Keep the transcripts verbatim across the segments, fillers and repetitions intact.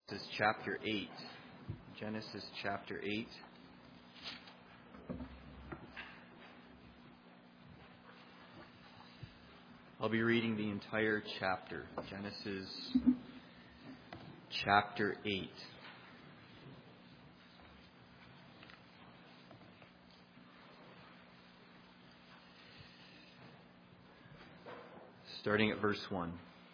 Genesis chapter eight. Genesis chapter eight. I'll be reading the entire chapter. Genesis chapter eight. Starting at verse one.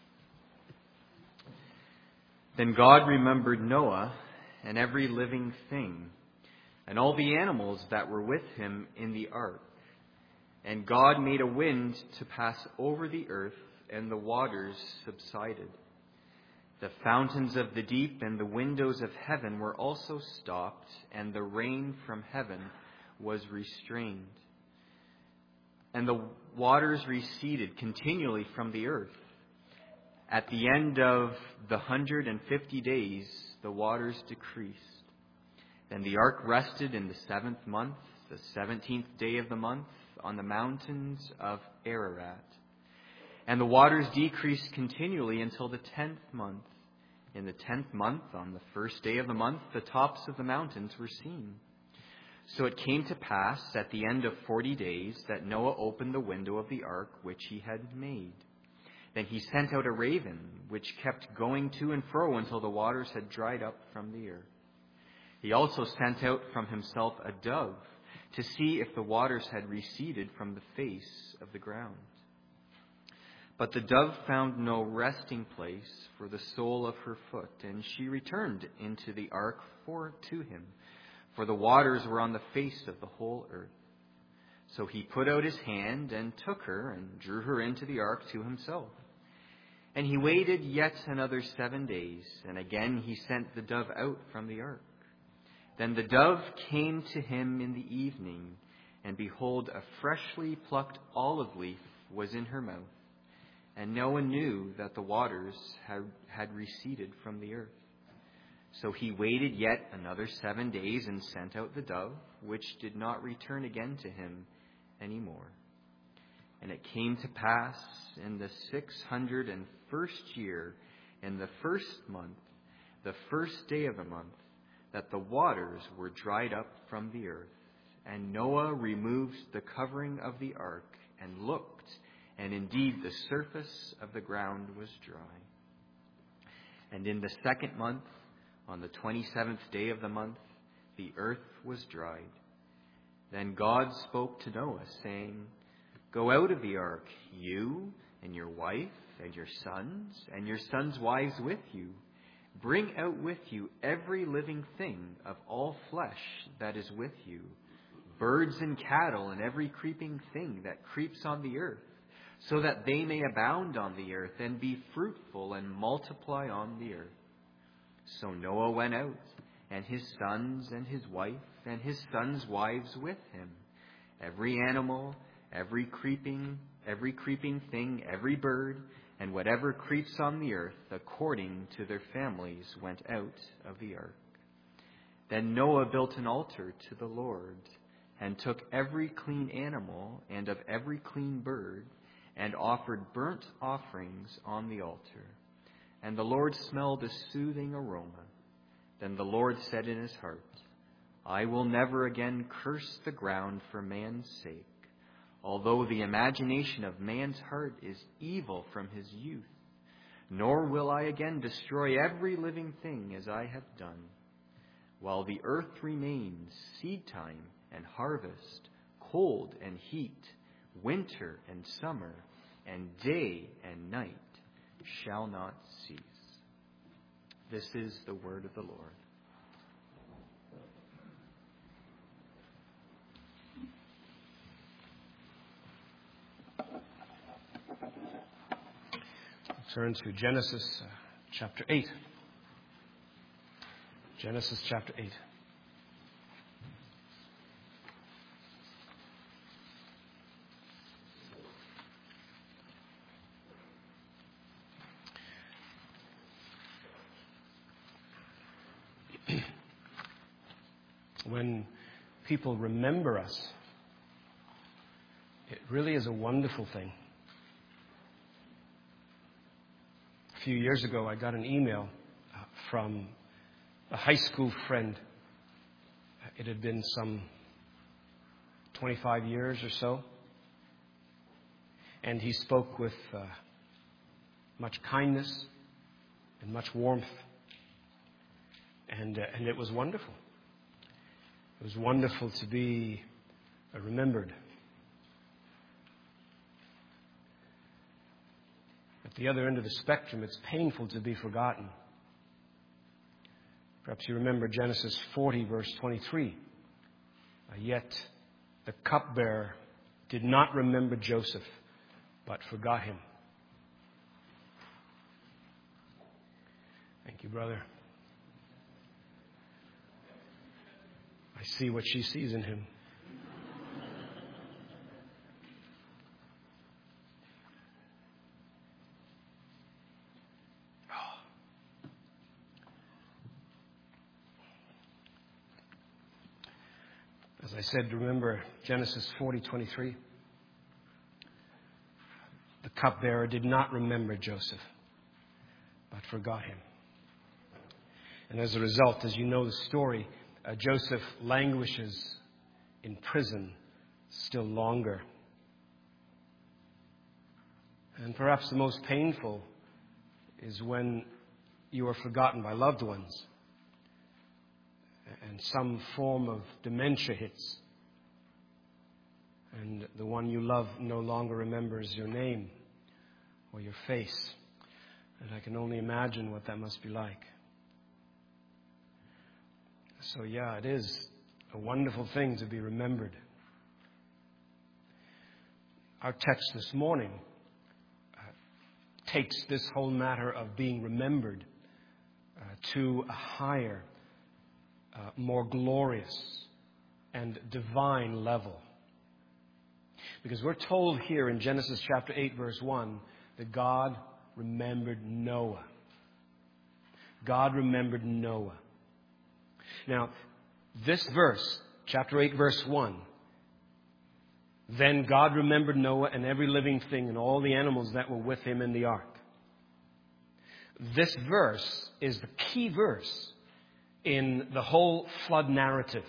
Then God remembered Noah and every living thing, and all the animals that were with him in the ark. And God made a wind to pass over the earth, and the waters subsided. The fountains of the deep and the windows of heaven were also stopped, and the rain from heaven was restrained. And the waters receded continually from the earth. At the end of the hundred and fifty days, the waters decreased. Then the ark rested in the seventh month, the seventeenth day of the month, on the mountains of Ararat. And the waters decreased continually until the tenth month. In the tenth month, on the first day of the month, the tops of the mountains were seen. So it came to pass at the end of forty days that Noah opened the window of the ark which he had made. Then he sent out a raven, which kept going to and fro until the waters had dried up from the earth. He also sent out from himself a dove to see if the waters had receded from the face of the ground. But the dove found no resting place for the sole of her foot, and she returned into the ark for to him, for the waters were on the face of the whole earth. So he put out his hand and took her and drew her into the ark to himself. And he waited yet another seven days, and again he sent the dove out from the ark. Then the dove came to him in the evening, and behold, a freshly plucked olive leaf was in her mouth. And Noah knew that the waters had, had receded from the earth. So he waited yet another seven days and sent out the dove, which did not return again to him any more. And it came to pass in the six hundred and first year, in the first month, the first day of the month, that the waters were dried up from the earth. And Noah removed the covering of the ark and looked, and indeed the surface of the ground was dry. And in the second month, on the twenty-seventh day of the month, the earth was dried. Then God spoke to Noah, saying, Go out of the ark, you and your wife and your sons and your sons' wives with you. Bring out with you every living thing of all flesh that is with you, birds and cattle and every creeping thing that creeps on the earth, so that they may abound on the earth and be fruitful and multiply on the earth. So Noah went out, and his sons and his wife and his sons' wives with him. Every animal, every creeping, every creeping thing, every bird, and whatever creeps on the earth, according to their families, went out of the ark. Then Noah built an altar to the Lord, and took every clean animal and of every clean bird, and offered burnt offerings on the altar. And the Lord smelled a soothing aroma. Then the Lord said in his heart, I will never again curse the ground for man's sake, although the imagination of man's heart is evil from his youth. Nor will I again destroy every living thing as I have done. While the earth remains, seed time and harvest, cold and heat, winter and summer, and day and night shall not cease. This is the word of the Lord. Turn to Genesis uh, chapter eight. Genesis chapter eight. When people remember us, it really is a wonderful thing. A few years ago, I got an email uh, from a high school friend. It had been some twenty-five years or so. And he spoke with uh, much kindness and much warmth. And, uh, and it was wonderful. It was wonderful to be uh, remembered. At the other end of the spectrum, it's painful to be forgotten. Perhaps you remember Genesis forty, verse twenty-three. Uh, Yet the cupbearer did not remember Joseph, but forgot him. Thank you, brother. I see what she sees in him. As I said, remember Genesis forty twenty-three. The cupbearer did not remember Joseph, but forgot him. And as a result, as you know the story, uh, Joseph languishes in prison still longer. And perhaps the most painful is when you are forgotten by loved ones and some form of dementia hits, and the one you love no longer remembers your name or your face. And I can only imagine what that must be like. So yeah, it is a wonderful thing to be remembered. Our text this morning uh, takes this whole matter of being remembered uh, to a higher, uh, more glorious and divine level. Because we're told here in Genesis chapter eight, verse one, that God remembered Noah. God remembered Noah. Now, this verse, chapter eight, verse one, then God remembered Noah and every living thing and all the animals that were with him in the ark. This verse is the key verse in the whole flood narrative.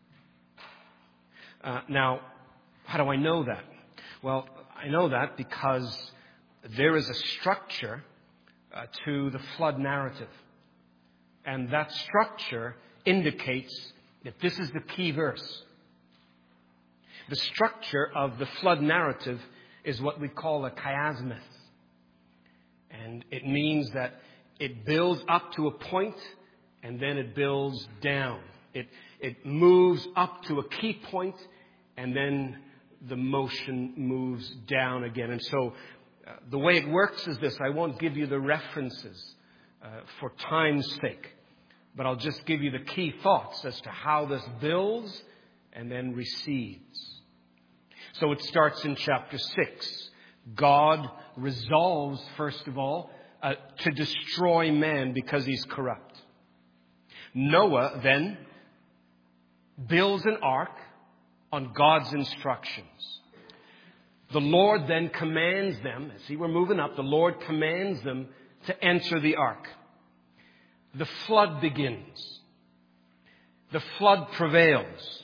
Uh, now, how do I know that? Well, I know that because there is a structure uh, to the flood narrative. And that structure indicates that this is the key verse. The structure of the flood narrative is what we call a chiasmus. And it means that it builds up to a point and then it builds down. It, it moves up to a key point and then the motion moves down again. And so uh, the way it works is this. I won't give you the references uh, for time's sake, but I'll just give you the key thoughts as to how this builds and then recedes. So it starts in chapter six. God resolves, first of all, uh, to destroy man because he's corrupt. Noah then builds an ark on God's instructions. The Lord then commands them, as he were moving up, the Lord commands them to enter the ark. The flood begins. The flood prevails.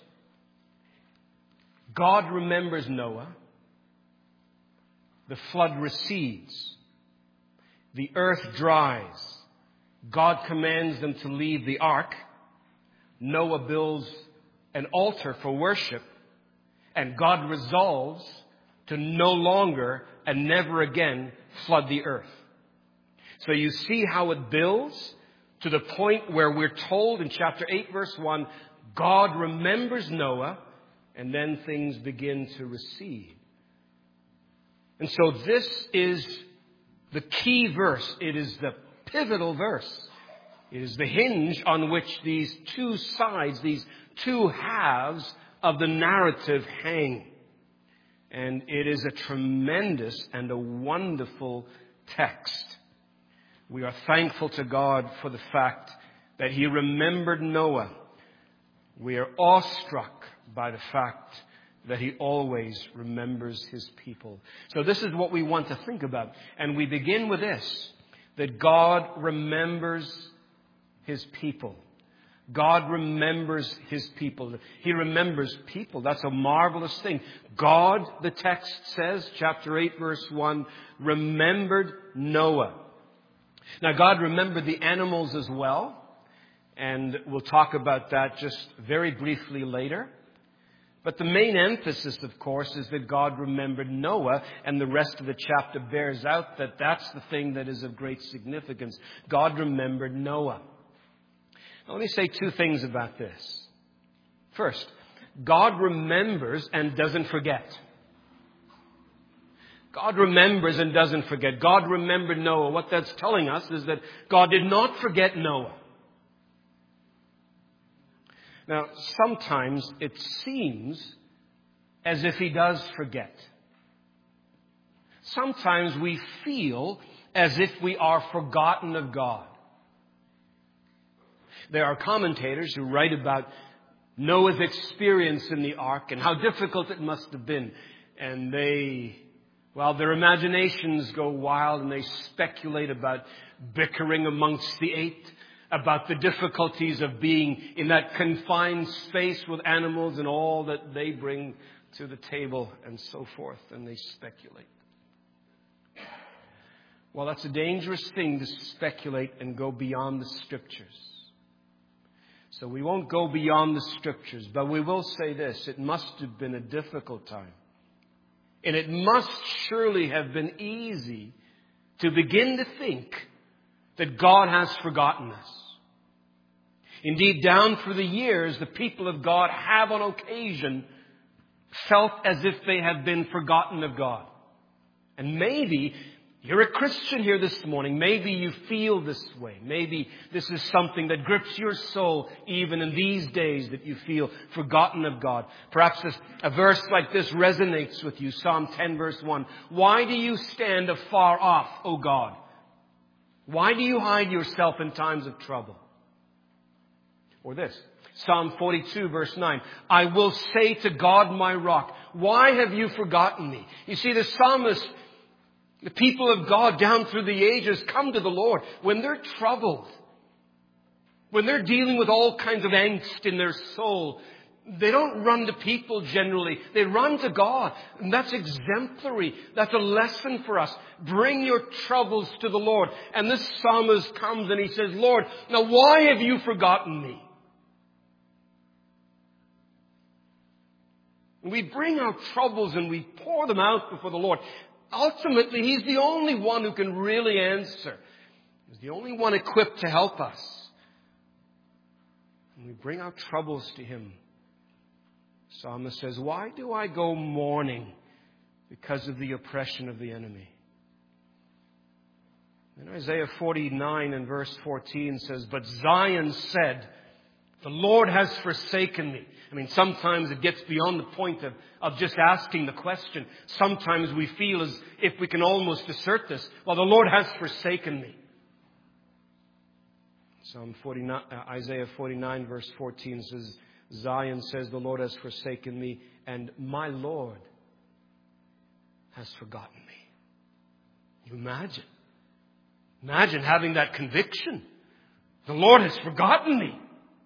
God remembers Noah. The flood recedes. The earth dries. God commands them to leave the ark. Noah builds an altar for worship. And God resolves to no longer and never again flood the earth. So you see how it builds to the point where we're told in chapter eight, verse one, God remembers Noah, and then things begin to recede. And so this is the key verse. It is the pivotal verse. It is the hinge on which these two sides, these two halves of the narrative hang. And it is a tremendous and a wonderful text. We are thankful to God for the fact that he remembered Noah. We are awestruck by the fact that he always remembers his people. So this is what we want to think about. And we begin with this, that God remembers his people. God remembers His people. He remembers people. That's a marvelous thing. God, the text says, chapter eight, verse one, remembered Noah. Now, God remembered the animals as well. And we'll talk about that just very briefly later. But the main emphasis, of course, is that God remembered Noah, and the rest of the chapter bears out that that's the thing that is of great significance. God remembered Noah. Now, let me say two things about this. First, God remembers and doesn't forget. God remembers and doesn't forget. God remembered Noah. What that's telling us is that God did not forget Noah. Now, sometimes it seems as if He does forget. Sometimes we feel as if we are forgotten of God. There are commentators who write about Noah's experience in the ark and how difficult it must have been. And they, well, their imaginations go wild and they speculate about bickering amongst the eight, about the difficulties of being in that confined space with animals and all that they bring to the table and so forth. And they speculate. Well, that's a dangerous thing to speculate and go beyond the Scriptures. So we won't go beyond the Scriptures, but we will say this. It must have been a difficult time. And it must surely have been easy to begin to think that God has forgotten us. Indeed, down through the years, the people of God have on occasion felt as if they have been forgotten of God. And maybe you're a Christian here this morning. Maybe you feel this way. Maybe this is something that grips your soul even in these days, that you feel forgotten of God. Perhaps this, a verse like this resonates with you. Psalm ten verse one. Why do you stand afar off, O God? Why do you hide yourself in times of trouble? Or this, Psalm forty-two verse nine. I will say to God my rock, why have you forgotten me? You see, the psalmist, the people of God down through the ages come to the Lord when they're troubled, when they're dealing with all kinds of angst in their soul. They don't run to people generally. They run to God. And that's exemplary. That's a lesson for us. Bring your troubles to the Lord. And this psalmist comes and he says, Lord, now why have you forgotten me? And we bring our troubles and we pour them out before the Lord. Ultimately, He's the only one who can really answer. He's the only one equipped to help us. And we bring our troubles to Him. The psalmist says, why do I go mourning because of the oppression of the enemy? And Isaiah forty-nine and verse fourteen says, but Zion said, the Lord has forsaken me. I mean, sometimes it gets beyond the point of, of just asking the question. Sometimes we feel as if we can almost assert this. Well, the Lord has forsaken me. Psalm forty-nine, uh, Isaiah forty-nine verse fourteen says, Zion says, the Lord has forsaken me, and my Lord has forgotten me. You imagine? Imagine having that conviction. The Lord has forgotten me.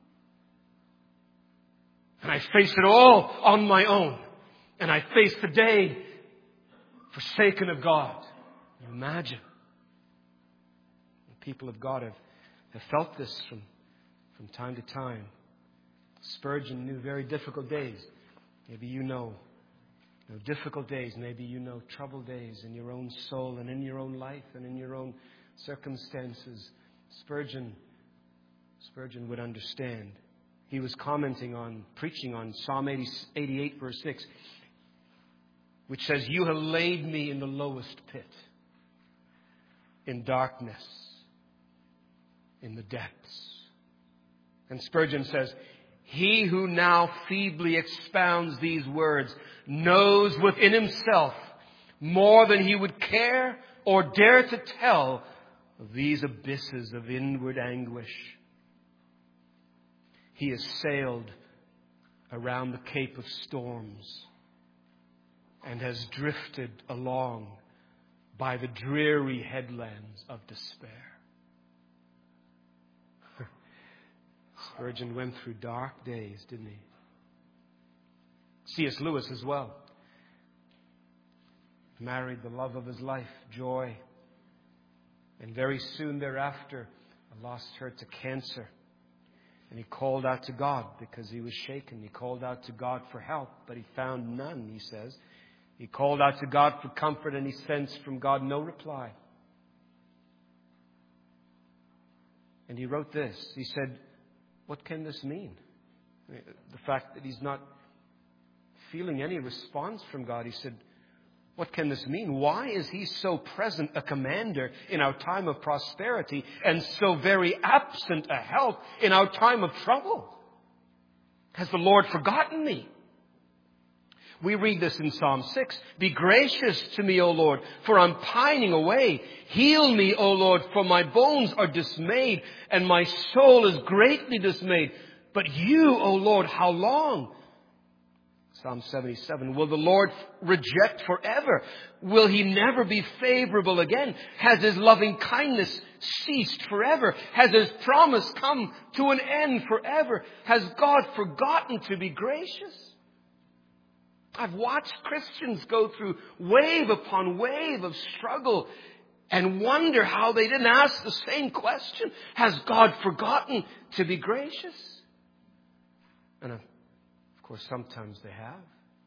And I face it all on my own. And I face the day forsaken of God. You imagine? The people of God have, have felt this from, from time to time. Spurgeon knew very difficult days. Maybe you know. You know difficult days. Maybe you know troubled days in your own soul and in your own life and in your own circumstances. Spurgeon, Spurgeon would understand. He was commenting on, preaching on Psalm eighty-eight verse six, which says, you have laid me in the lowest pit, in darkness, in the depths. And Spurgeon says, he who now feebly expounds these words knows within himself more than he would care or dare to tell of these abysses of inward anguish. He has sailed around the Cape of Storms and has drifted along by the dreary headlands of despair. Spurgeon went through dark days, didn't he? C S Lewis as well. Married the love of his life, Joy. And very soon thereafter, lost her to cancer. And he called out to God because he was shaken. He called out to God for help, but he found none, he says. He called out to God for comfort, and he sensed from God no reply. And he wrote this. He said, what can this mean? The fact that he's not feeling any response from God. He said, what can this mean? Why is he so present a commander in our time of prosperity and so very absent a help in our time of trouble? Has the Lord forgotten me? We read this in Psalm six. Be gracious to me, O Lord, for I'm pining away. Heal me, O Lord, for my bones are dismayed and my soul is greatly dismayed. But you, O Lord, how long? Psalm seventy-seven. Will the Lord reject forever? Will he never be favorable again? Has his loving kindness ceased forever? Has his promise come to an end forever? Has God forgotten to be gracious? I've watched Christians go through wave upon wave of struggle and wonder how they didn't ask the same question. Has God forgotten to be gracious? And of course, sometimes they have.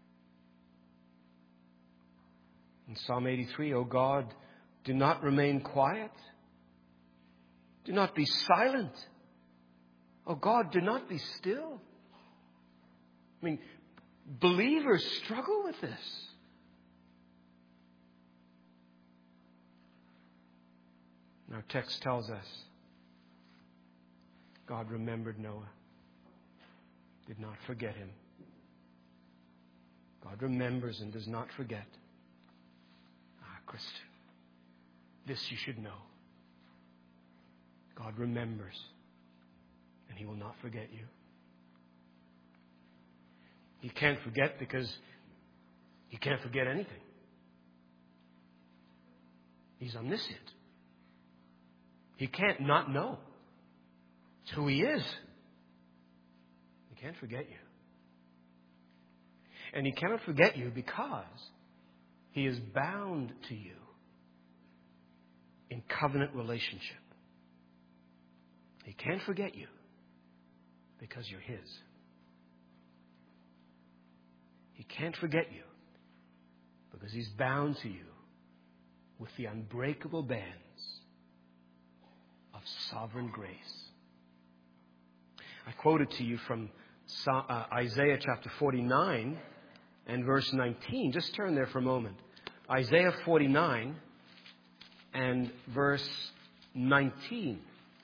In Psalm eighty-three, O God, do not remain quiet. Do not be silent. O God, do not be still. I mean, believers struggle with this. And our text tells us God remembered Noah, did not forget him. God remembers and does not forget. Ah, Christian, this you should know. God remembers, and he will not forget you. He can't forget because he can't forget anything. He's omniscient. He can't not know. It's who he is. He can't forget you. And he cannot forget you because he is bound to you in covenant relationship. He can't forget you because you're his. He can't forget you because he's bound to you with the unbreakable bands of sovereign grace. I quoted to you from uh, Isaiah chapter forty-nine and verse nineteen. Just turn there for a moment. Isaiah forty-nine and verse nineteen.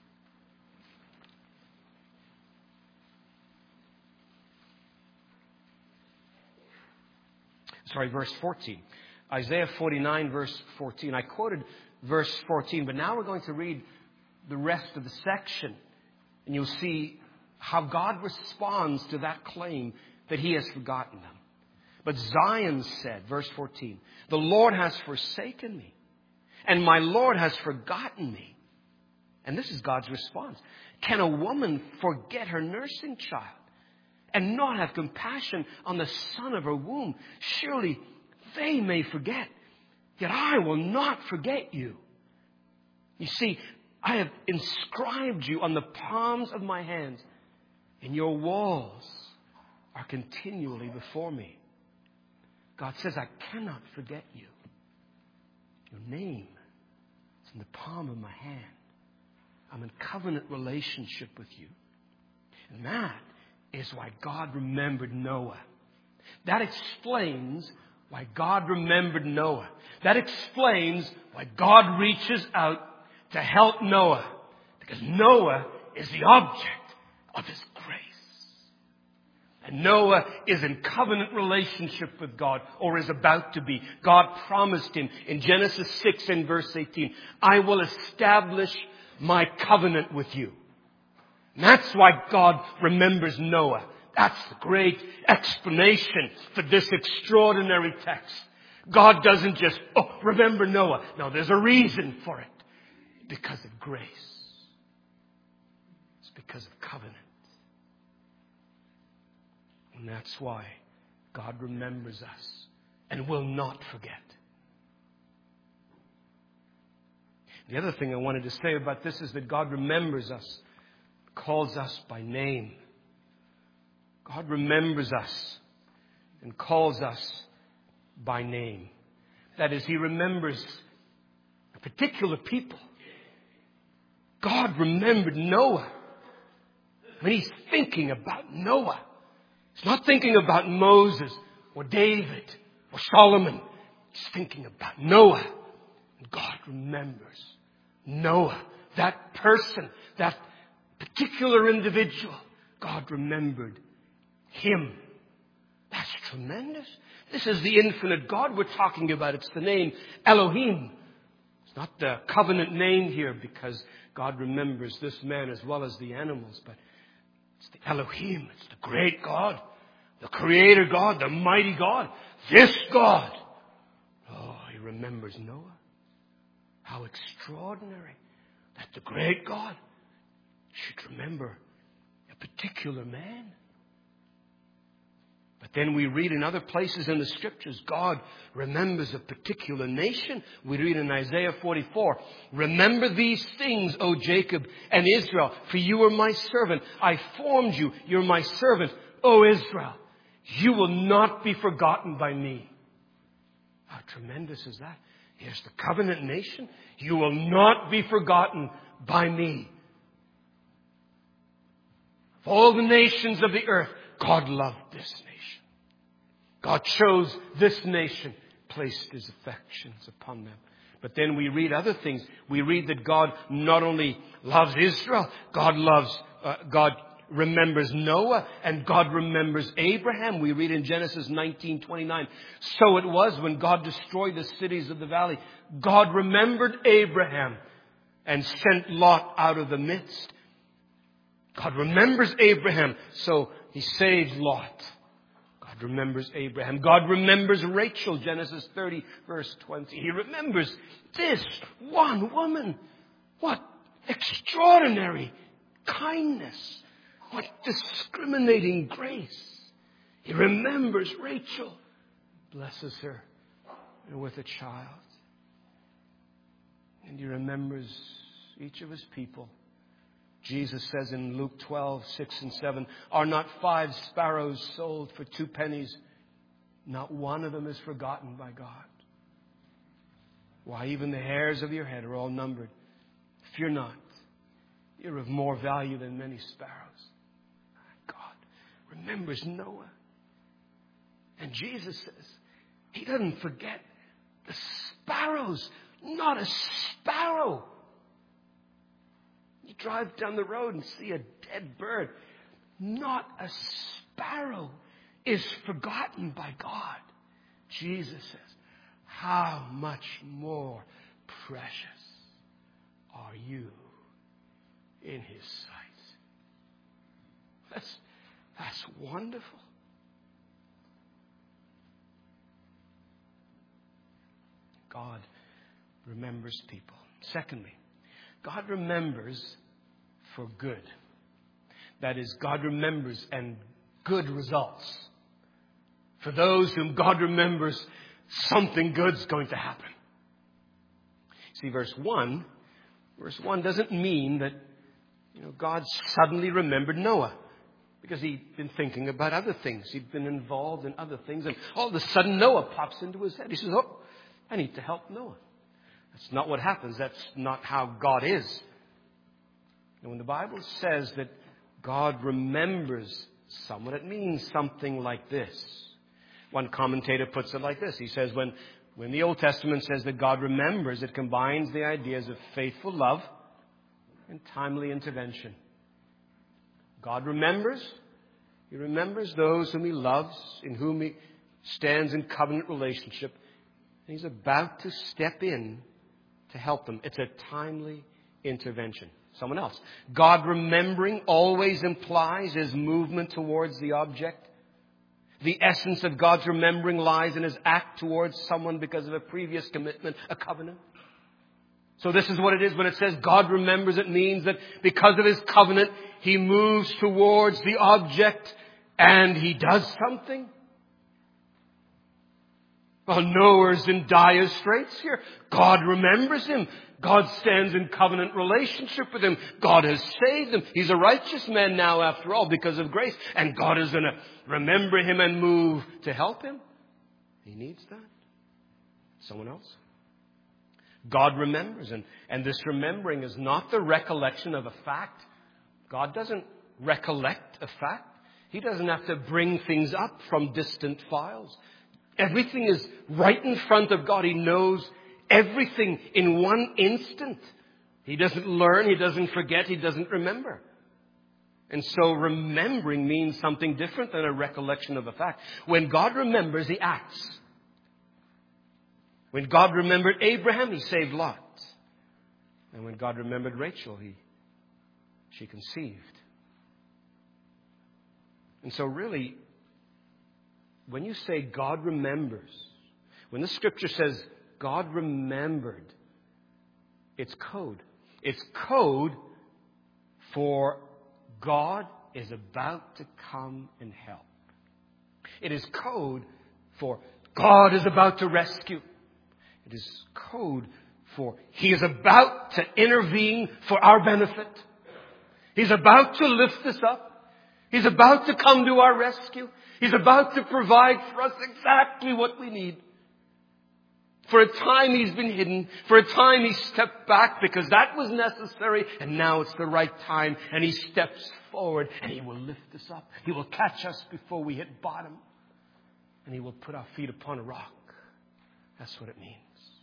Sorry, verse fourteen. Isaiah forty-nine, verse fourteen. I quoted verse fourteen, but now we're going to read the rest of the section. And you'll see how God responds to that claim that he has forgotten them. But Zion said, verse fourteen, the Lord has forsaken me, and my Lord has forgotten me. And this is God's response. Can a woman forget her nursing child and not have compassion on the son of her womb? Surely they may forget, yet I will not forget you. You see, I have inscribed you on the palms of my hands, and your walls are continually before me. God says, I cannot forget you. Your name is in the palm of my hand. I'm in covenant relationship with you. And that is why God remembered Noah. That explains why God remembered Noah. That explains why God reaches out to help Noah. Because Noah is the object of his grace. And Noah is in covenant relationship with God, or is about to be. God promised him in Genesis six and verse eighteen, I will establish my covenant with you. And that's why God remembers Noah. That's the great explanation for this extraordinary text. God doesn't just, oh, remember Noah. No, there's a reason for it. Because of grace. It's because of covenant. And that's why God remembers us and will not forget. The other thing I wanted to say about this is that God remembers us, calls us by name. God remembers us and calls us by name. That is, He remembers a particular people. God remembered Noah. When He's thinking about Noah, He's not thinking about Moses or David or Solomon. He's thinking about Noah. And God remembers Noah, that person, that particular individual. God remembered him. That's tremendous. This is the infinite God we're talking about. It's the name Elohim. It's not the covenant name here because God remembers this man as well as the animals, but it's the Elohim. It's the great God, the creator God, the mighty God. This God. Oh, He remembers Noah. How extraordinary that the great God should remember a particular man. But then we read in other places in the Scriptures, God remembers a particular nation. We read in Isaiah forty-four, remember these things, O Jacob and Israel, for you are my servant. I formed you. You're my servant, O Israel. You will not be forgotten by me. How tremendous is that? Here's the covenant nation. You will not be forgotten by me. Of all the nations of the earth, God loved this nation. God chose this nation, placed His affections upon them. But then we read other things. We read that God not only loves Israel, God loves, uh, God remembers Noah, and God remembers Abraham. We read in Genesis nineteen twenty-nine. So it was when God destroyed the cities of the valley. God remembered Abraham and sent Lot out of the midst. God remembers Abraham, so He saves Lot. God remembers Abraham. God remembers Rachel, Genesis thirty, verse twenty. He remembers this one woman. What extraordinary kindness. What discriminating grace. He remembers Rachel. Blesses her with a child. And He remembers each of His people. Jesus says in Luke twelve, six and seven, are not five sparrows sold for two pennies? Not one of them is forgotten by God. Why, even the hairs of your head are all numbered. Fear not. You're of more value than many sparrows. God remembers Noah. And Jesus says, He doesn't forget the sparrows. Not a sparrow. You drive down the road and see a dead bird. Not a sparrow is forgotten by God. Jesus says, how much more precious are you in His sight? That's, that's wonderful. God remembers people. Secondly, God remembers for good. That is, God remembers and good results. For those whom God remembers, something good's going to happen. See, verse one, verse one doesn't mean that, you know, God suddenly remembered Noah. Because he'd been thinking about other things. He'd been involved in other things. And all of a sudden Noah pops into his head. He says, oh, I need to help Noah. That's not what happens. That's not how God is. And when the Bible says that God remembers someone, it means something like this. One commentator puts it like this. He says when, when the Old Testament says that God remembers, it combines the ideas of faithful love and timely intervention. God remembers. He remembers those whom He loves, in whom He stands in covenant relationship. And He's about to step in to help them. It's a timely intervention. Someone else. God remembering always implies His movement towards the object. The essence of God's remembering lies in His act towards someone because of a previous commitment, a covenant. So this is what it is when it says God remembers. It means that because of His covenant, He moves towards the object and he does something. Well, Noah's in dire straits here. God remembers him. God stands in covenant relationship with him. God has saved him. He's a righteous man now, after all, because of grace. And God is going to remember him and move to help him. He needs that. Someone else? God remembers. And, and this remembering is not the recollection of a fact. God doesn't recollect a fact. He doesn't have to bring things up from distant files. Everything is right in front of God. He knows everything in one instant. He doesn't learn. He doesn't forget. He doesn't remember. And so remembering means something different than a recollection of a fact. When God remembers, he acts. When God remembered Abraham, he saved Lot. And when God remembered Rachel, he, she conceived. And so really, when you say God remembers, when the scripture says God remembered, it's code. It's code for God is about to come and help. It is code for God is about to rescue. It is code for He is about to intervene for our benefit. He's about to lift us up. He's about to come to our rescue. He's about to provide for us exactly what we need. For a time he's been hidden. For a time he stepped back because that was necessary. And now it's the right time. And he steps forward and he will lift us up. He will catch us before we hit bottom. And he will put our feet upon a rock. That's what it means.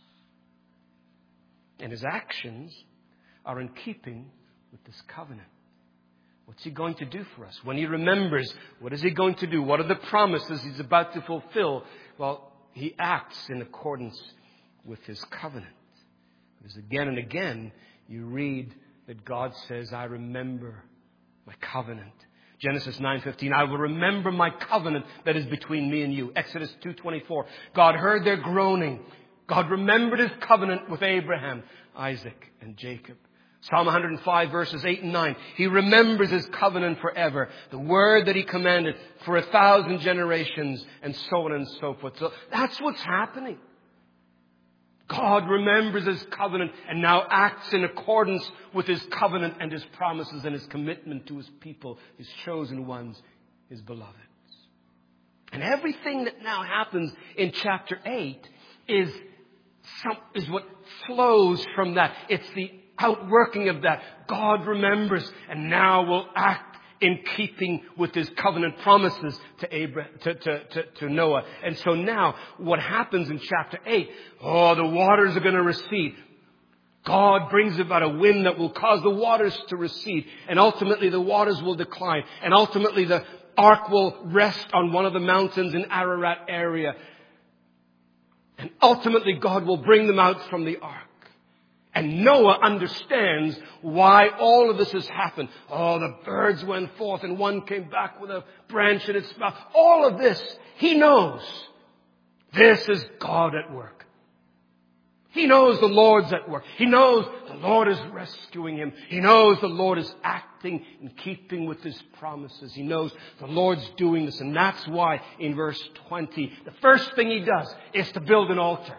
And his actions are in keeping with this covenant. What's he going to do for us? When he remembers, what is he going to do? What are the promises he's about to fulfill? Well, he acts in accordance with his covenant. Because again and again, you read that God says, I remember my covenant. Genesis nine fifteen, I will remember my covenant that is between me and you. Exodus two twenty-four, God heard their groaning. God remembered his covenant with Abraham, Isaac, and Jacob. Psalm one hundred five verses eight and nine. He remembers his covenant forever. The word that he commanded for a thousand generations, and so on and so forth. So that's what's happening. God remembers his covenant and now acts in accordance with his covenant and his promises and his commitment to his people, his chosen ones, his beloveds. And everything that now happens in chapter eight is, some, is what flows from that. It's the outworking of that. God remembers and now will act in keeping with his covenant promises to Abraham, to, to, to, to Noah. And so now what happens in chapter eight, oh, the waters are going to recede. God brings about a wind that will cause the waters to recede. And ultimately the waters will decline. And ultimately the ark will rest on one of the mountains in Ararat area. And ultimately God will bring them out from the ark. And Noah understands why all of this has happened. Oh, the birds went forth and one came back with a branch in its mouth. All of this, he knows. This is God at work. He knows the Lord's at work. He knows the Lord is rescuing him. He knows the Lord is acting in keeping with his promises. He knows the Lord's doing this. And that's why in verse twenty, the first thing he does is to build an altar.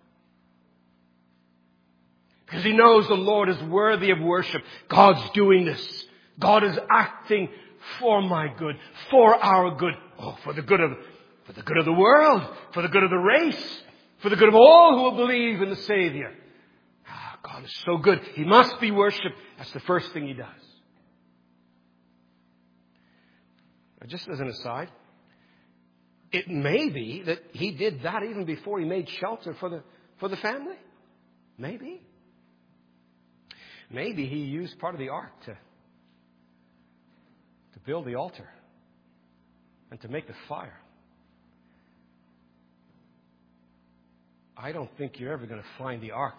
Because he knows the Lord is worthy of worship. God's doing this. God is acting for my good, for our good, oh, for the good of, for the good of the world, for the good of the race, for the good of all who will believe in the Savior. Ah, God is so good. He must be worshipped. That's the first thing he does. Now, just as an aside, it may be that he did that even before he made shelter for the, for the family. Maybe. Maybe he used part of the ark to, to build the altar and to make the fire. I don't think you're ever going to find the ark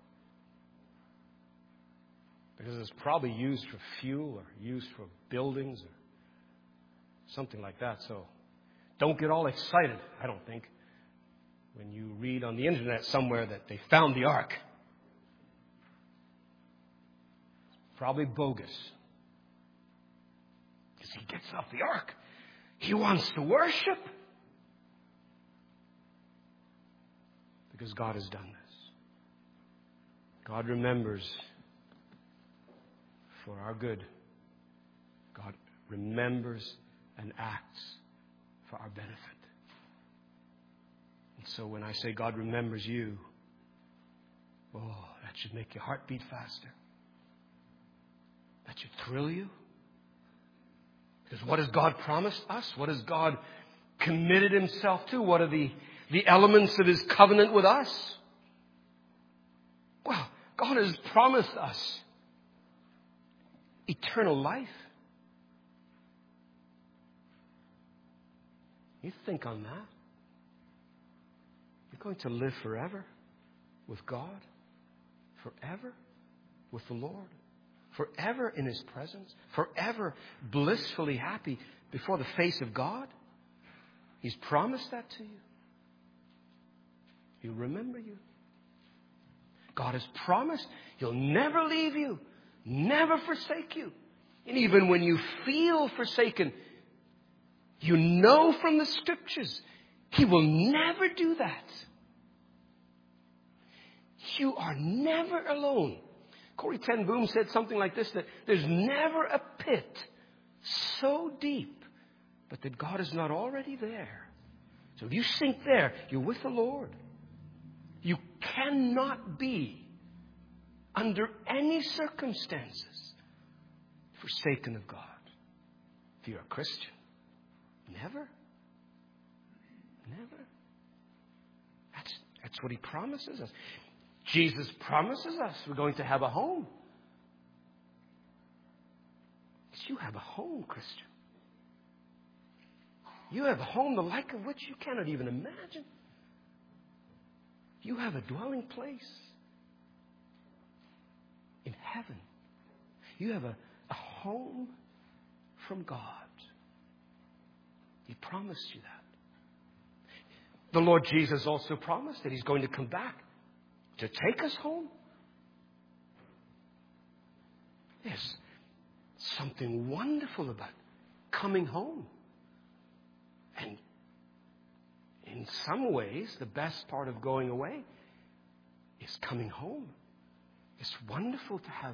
because it's probably used for fuel or used for buildings or something like that. So don't get all excited, I don't think, when you read on the internet somewhere that they found the ark. Probably bogus. Because he gets off the ark. He wants to worship. Because God has done this. God remembers for our good. God remembers and acts for our benefit. And so when I say God remembers you, oh, that should make your heart beat faster. That should thrill you. Because what has God promised us? What has God committed Himself to? What are the, the elements of His covenant with us? Well, God has promised us eternal life. You think on that. You're going to live forever with God. Forever with the Lord. Forever in His presence. Forever blissfully happy before the face of God. He's promised that to you. He'll remember you. God has promised He'll never leave you. Never forsake you. And even when you feel forsaken, you know from the Scriptures, He will never do that. You are never alone. Corrie ten Boom said something like this, that there's never a pit so deep, but that God is not already there. So if you sink there, you're with the Lord. You cannot be, under any circumstances, forsaken of God. If you're a Christian, never. Never. That's, that's what He promises us. Jesus promises us we're going to have a home. You have a home, Christian. You have a home the like of which you cannot even imagine. You have a dwelling place in heaven. You have a, a home from God. He promised you that. The Lord Jesus also promised that He's going to come back to take us home. There's something wonderful about coming home. And in some ways, the best part of going away is coming home. It's wonderful to have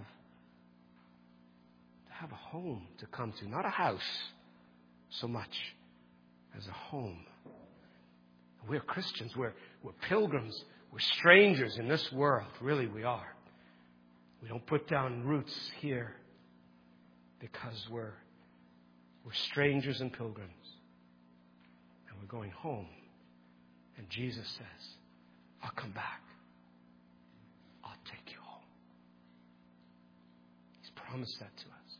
to have a home to come to. Not a house so much as a home. We're Christians. We're, we're pilgrims. We're strangers in this world. Really, we are. We don't put down roots here because we're, we're strangers and pilgrims. And we're going home. And Jesus says, I'll come back. I'll take you home. He's promised that to us.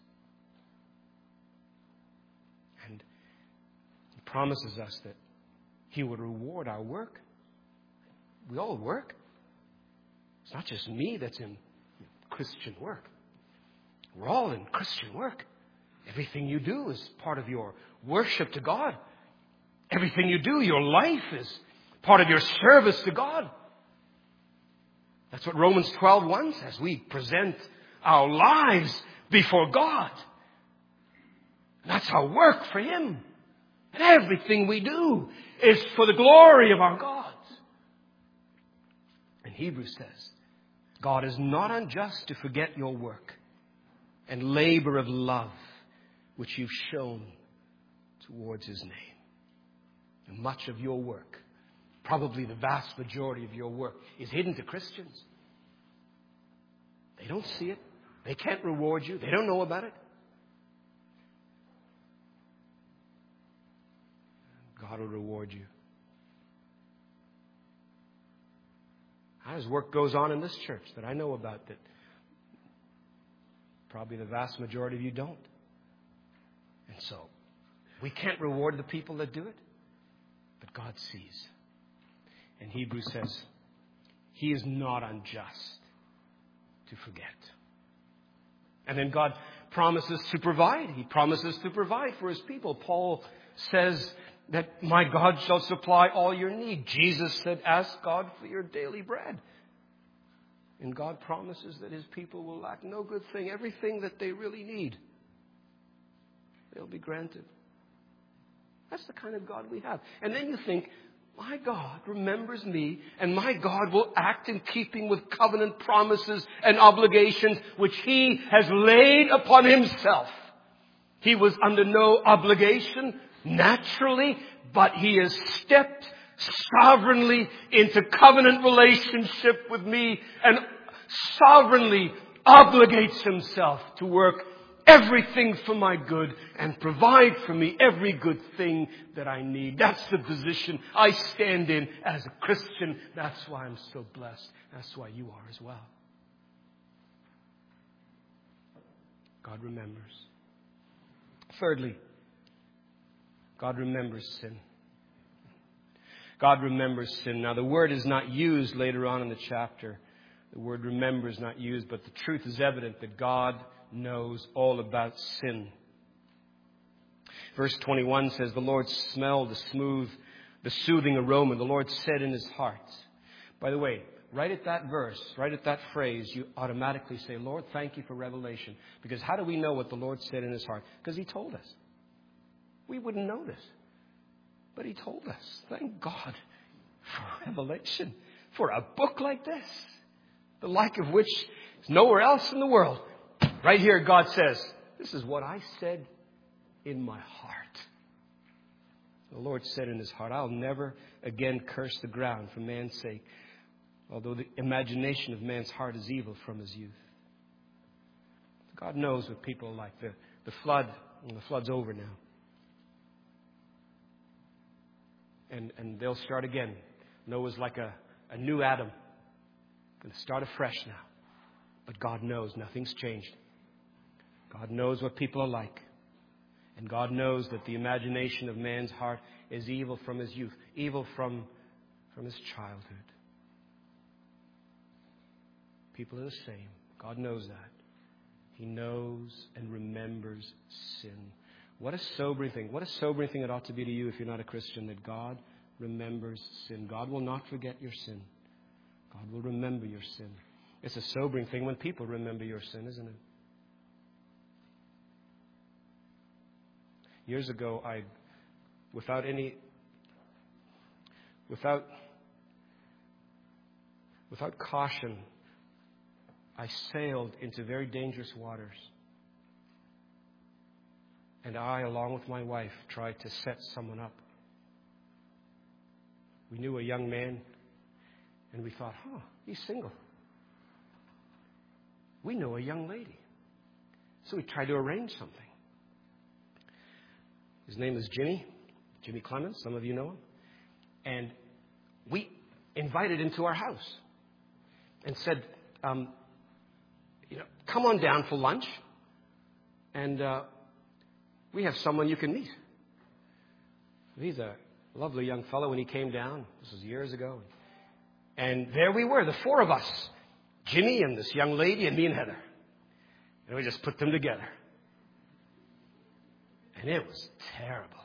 And He promises us that He would reward our work. We all work. It's not just me that's in Christian work. We're all in Christian work. Everything you do is part of your worship to God. Everything you do, your life is part of your service to God. That's what Romans twelve one says. We present our lives before God. And that's our work for Him. And everything we do is for the glory of our God. And Hebrews says, God is not unjust to forget your work and labor of love which you've shown towards His name. And much of your work, probably the vast majority of your work, is hidden to Christians. They don't see it. They can't reward you. They don't know about it. God will reward you. As work goes on in this church that I know about that probably the vast majority of you don't. And so we can't reward the people that do it, but God sees. And Hebrews says, He is not unjust to forget. And then God promises to provide. He promises to provide for His people. Paul says that my God shall supply all your need. Jesus said, ask God for your daily bread. And God promises that His people will lack no good thing. Everything that they really need, they'll be granted. That's the kind of God we have. And then you think, my God remembers me, and my God will act in keeping with covenant promises and obligations which He has laid upon Himself. He was under no obligation naturally, but He has stepped sovereignly into covenant relationship with me and sovereignly obligates Himself to work everything for my good and provide for me every good thing that I need. That's the position I stand in as a Christian. That's why I'm so blessed. That's why you are as well. God remembers. Thirdly, God remembers sin. God remembers sin. Now, the word is not used later on in the chapter. The word remember is not used, but the truth is evident that God knows all about sin. Verse twenty-one says, the Lord smelled the smooth, the soothing aroma. The Lord said in His heart. By the way, right at that verse, right at that phrase, you automatically say, Lord, thank you for revelation. Because how do we know what the Lord said in His heart? Because He told us. We wouldn't know this. But He told us. Thank God for revelation. For a book like this. The like of which is nowhere else in the world. Right here, God says, this is what I said in my heart. The Lord said in His heart, I'll never again curse the ground for man's sake, although the imagination of man's heart is evil from his youth. God knows what people are like. The, the flood, and the flood's over now. And, and they'll start again. Noah's like a, a new Adam. Going to start afresh now. But God knows nothing's changed. God knows what people are like. And God knows that the imagination of man's heart is evil from his youth. Evil from, from his childhood. People are the same. God knows that. He knows and remembers sin. What a sobering thing. What a sobering thing it ought to be to you if you're not a Christian, that God remembers sin. God will not forget your sin. God will remember your sin. It's a sobering thing when people remember your sin, isn't it? Years ago, I, without any, without, without caution, I sailed into very dangerous waters. And I, along with my wife, tried to set someone up. We knew a young man, and we thought, huh, he's single. We know a young lady. So we tried to arrange something. His name is Jimmy, Jimmy Clemens. Some of you know him. And we invited him to our house and said, um, you know, come on down for lunch, and uh, we have someone you can meet. He's a lovely young fellow when he came down. This was years ago. And there we were, the four of us. Jimmy and this young lady and me and Heather. And we just put them together. And it was terrible.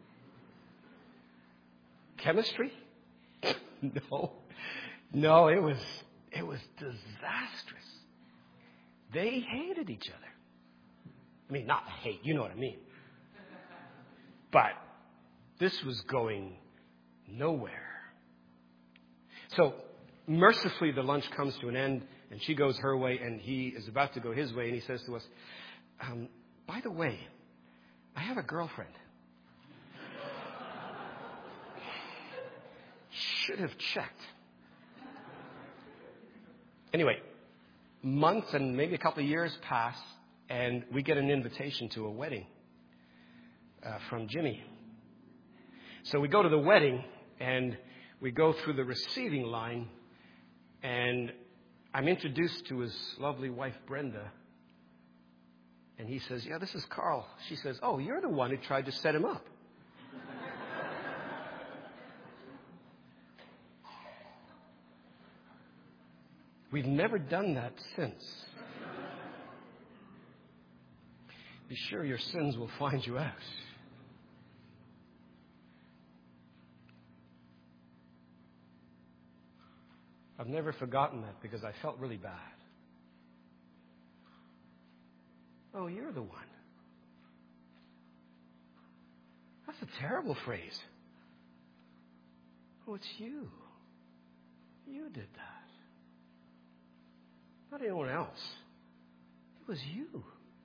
Chemistry? no. No, it was it was disastrous. They hated each other. I mean, not hate, you know what I mean. But this was going nowhere. So, mercifully, the lunch comes to an end, and she goes her way, and he is about to go his way, and he says to us, um, by the way, I have a girlfriend. Should have checked. Anyway, months and maybe a couple of years pass, and we get an invitation to a wedding uh, from Jimmy. So we go to the wedding, and we go through the receiving line, and I'm introduced to his lovely wife, Brenda. And he says, yeah, this is Carl. She says, oh, you're the one who tried to set him up. We've never done that since. Be sure your sins will find you out. I've never forgotten that because I felt really bad. Oh, you're the one. That's That's a terrible phrase. Oh, it's you. You did that. Not anyone else. It was you.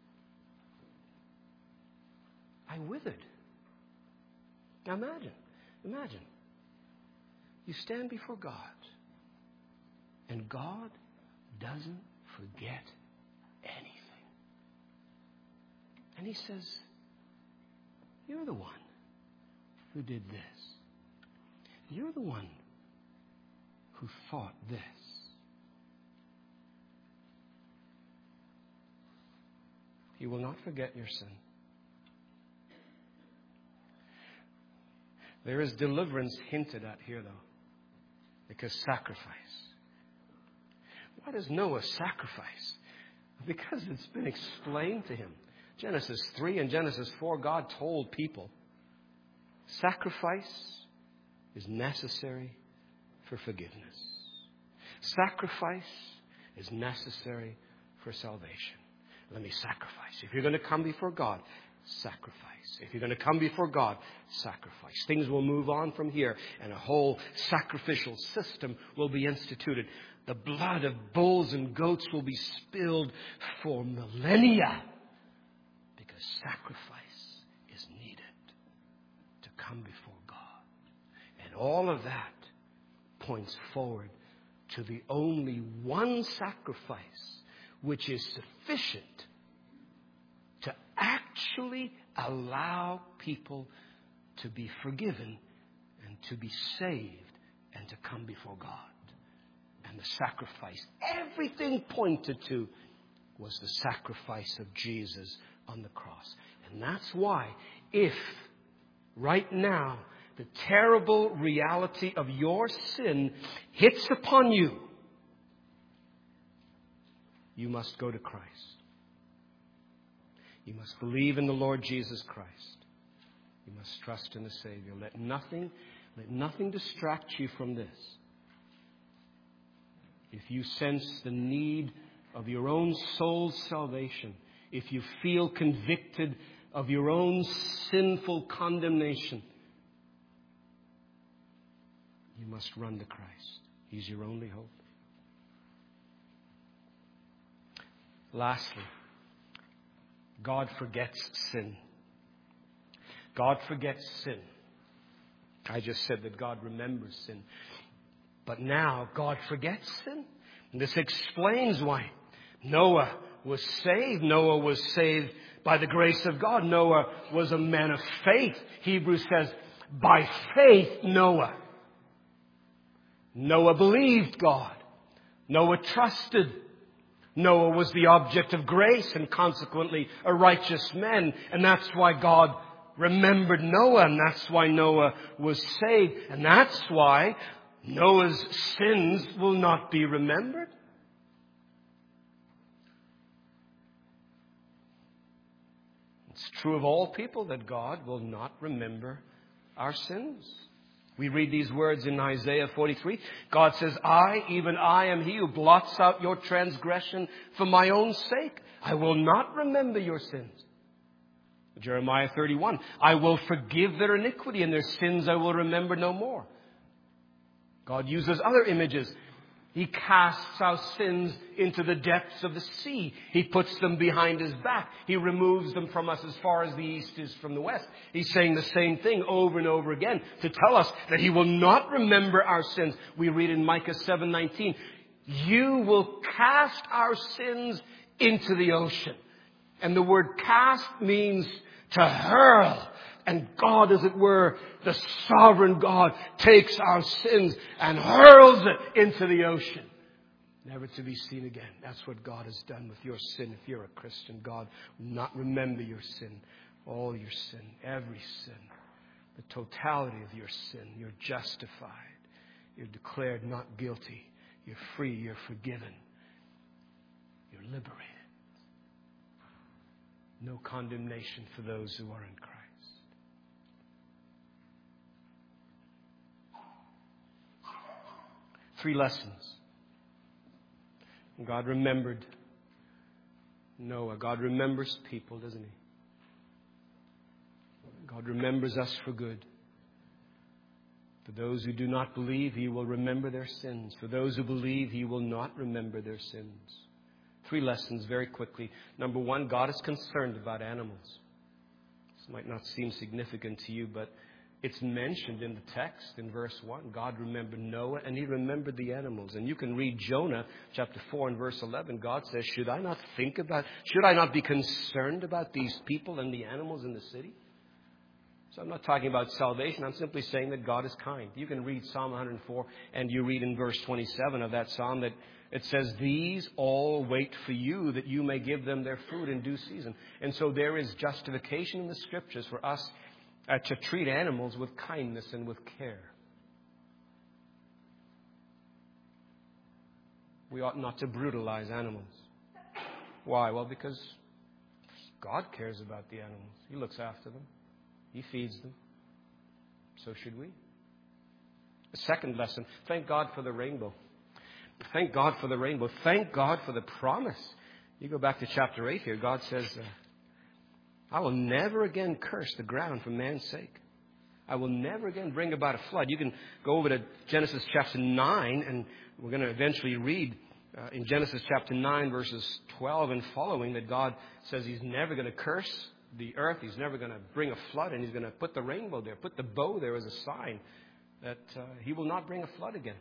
I withered. Now imagine, imagine. You stand before God, and God doesn't forget anything. And He says, you're the one who did this. You're the one who thought this. He will not forget your sin. There is deliverance hinted at here, though, because sacrifice. Why does Noah sacrifice? Because it's been explained to him. Genesis three and Genesis four, God told people, sacrifice is necessary for forgiveness. Sacrifice is necessary for salvation. Let me sacrifice. If you're going to come before God, sacrifice. If you're going to come before God, sacrifice. Things will move on from here, and a whole sacrificial system will be instituted. The blood of bulls and goats will be spilled for millennia, because sacrifice is needed to come before God. And all of that points forward to the only one sacrifice which is sufficient to actually allow people to be forgiven and to be saved and to come before God. And the sacrifice everything pointed to was the sacrifice of Jesus on the cross. And that's why, if right now the terrible reality of your sin hits upon you, you must go to Christ. You must believe in the Lord Jesus Christ. You must trust in the Savior. Let nothing, let nothing distract you from this. If you sense the need of your own soul's salvation, if you feel convicted of your own sinful condemnation, you must run to Christ. He's your only hope. Lastly, God forgets sin. God forgets sin. I just said that God remembers sin. But now God forgets sin. And this explains why Noah was saved. Noah was saved by the grace of God. Noah was a man of faith. Hebrews says, by faith Noah. Noah believed God. Noah trusted. Noah was the object of grace and consequently a righteous man. And that's why God remembered Noah. And that's why Noah was saved. And that's why Noah's sins will not be remembered. It's true of all people that God will not remember our sins. We read these words in Isaiah forty-three. God says, I, even I, am He who blots out your transgression for my own sake. I will not remember your sins. Jeremiah thirty-one. I will forgive their iniquity, and their sins I will remember no more. God uses other images. He casts our sins into the depths of the sea. He puts them behind His back. He removes them from us as far as the east is from the west. He's saying the same thing over and over again to tell us that He will not remember our sins. We read in Micah seven nineteen, you will cast our sins into the ocean. And the word cast means to hurl. And God, as it were, the sovereign God, takes our sins and hurls it into the ocean, never to be seen again. That's what God has done with your sin. If you're a Christian, God will not remember your sin, all your sin, every sin, the totality of your sin. You're justified. You're declared not guilty. You're free. You're forgiven. You're liberated. No condemnation for those who are in Christ. Three lessons. God remembered Noah. God remembers people, doesn't He? God remembers us for good. For those who do not believe, He will remember their sins. For those who believe, He will not remember their sins. Three lessons very quickly. Number one, God is concerned about animals. This might not seem significant to you, but it's mentioned in the text in verse one. God remembered Noah and He remembered the animals. And you can read Jonah chapter four and verse eleven. God says, should I not think about, should I not be concerned about these people and the animals in the city? So I'm not talking about salvation. I'm simply saying that God is kind. You can read Psalm one hundred four and you read in verse twenty-seven of that psalm that it says, these all wait for you that you may give them their food in due season. And so there is justification in the Scriptures for us uh, to treat animals with kindness and with care. We ought not to brutalize animals. Why? Well, because God cares about the animals. He looks after them. He feeds them. So should we. The second lesson, thank God for the rainbow. Thank God for the rainbow. Thank God for the promise. You go back to chapter eight here. God says, uh, I will never again curse the ground for man's sake. I will never again bring about a flood. You can go over to Genesis chapter nine, and we're going to eventually read uh, in Genesis chapter nine, verses twelve and following, that God says He's never going to curse the earth. He's never going to bring a flood, and He's going to put the rainbow there, put the bow there as a sign that uh, He will not bring a flood again.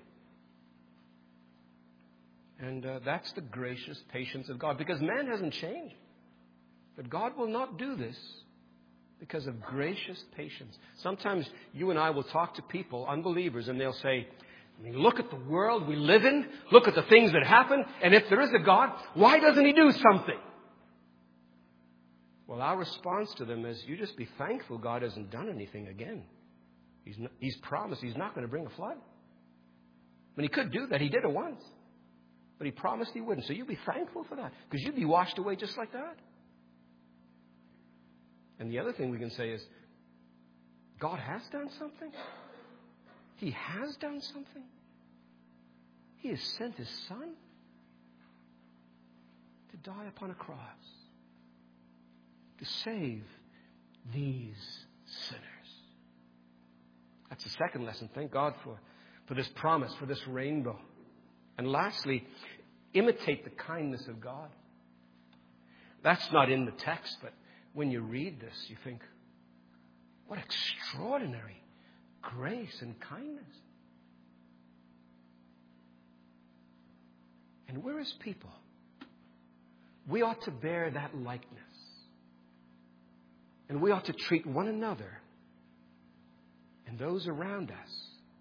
And uh, that's the gracious patience of God, because man hasn't changed. But God will not do this because of gracious patience. Sometimes you and I will talk to people, unbelievers, and they'll say, I mean, look at the world we live in. Look at the things that happen. And if there is a God, why doesn't He do something? Well, our response to them is, you just be thankful God hasn't done anything again. He's, not, he's promised He's not going to bring a flood. When He could do that, He did it once. But He promised He wouldn't. So you be thankful for that, because you'd be washed away just like that. And the other thing we can say is, God has done something. He has done something. He has sent His Son to die upon a cross to save these sinners. That's the second lesson. Thank God for, for this promise, for this rainbow. And lastly, imitate the kindness of God. That's not in the text, but when you read this, you think, what extraordinary grace and kindness. And we're His people. We ought to bear that likeness. And we ought to treat one another and those around us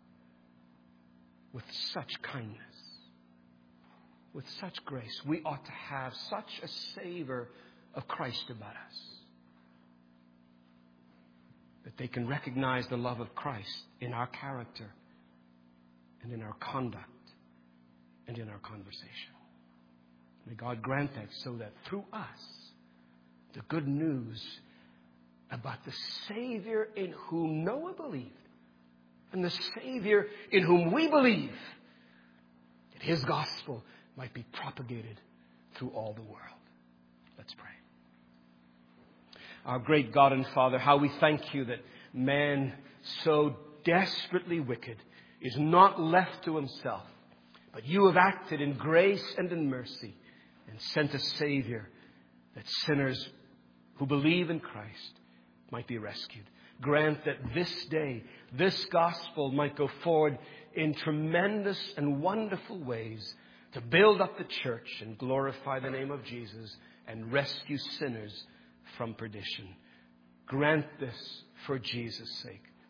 with such kindness, with such grace. We ought to have such a savor of Christ about us, that they can recognize the love of Christ in our character and in our conduct and in our conversation. May God grant that, so that through us, the good news about the Savior in whom Noah believed and the Savior in whom we believe, that His gospel might be propagated through all the world. Let's pray. Our great God and Father, how we thank You that man so desperately wicked is not left to himself, but You have acted in grace and in mercy and sent a Savior, that sinners who believe in Christ might be rescued. Grant that this day, this gospel might go forward in tremendous and wonderful ways to build up the church and glorify the name of Jesus and rescue sinners from perdition. Grant this for Jesus' sake.